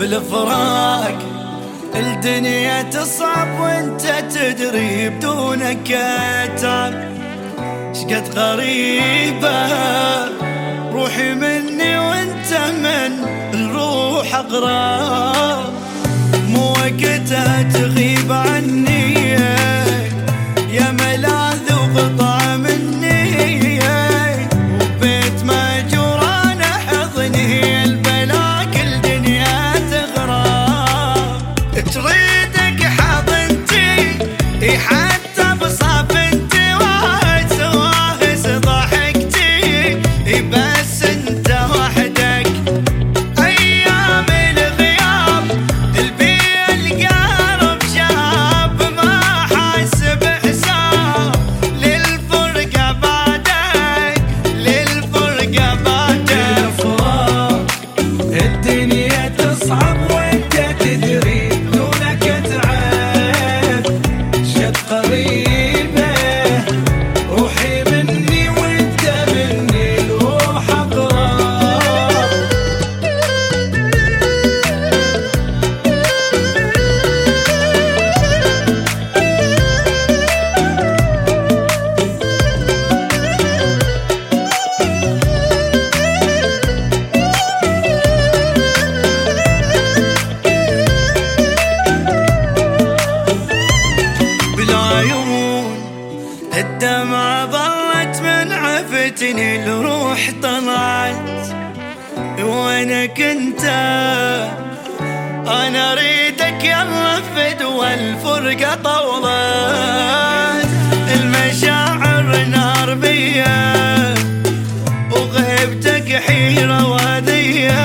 بالفراق الدنيا تصعب وانت تدري بدونك اتعب. شقد غريبة روحي مني وانت من الروح اغراب. مو وقتها تغيب عني يا ملاذ وقطع مني، وبيت ماجور انا حضني البلا كل دنيا تغراب. تريدك حضنتي حتى بصافنتي واسواهس ضحكتي، بس انت وحدك ايام الغياب البيع القرب شاب ما حاسب حساب. للفرقة بعدك للفرقة بعدك الدنيا تصعب وانت تدري بدونك اتعب. شد قريبة روحي مني وانت مني الروح اقرب. بالعيون الدمعة ظلت من عفتني الروح طلعت. وينك انت انا اريدك يلا فدوى الفرقة طولت. المشاعر نار بيا وغيبتك حيرة وهدية،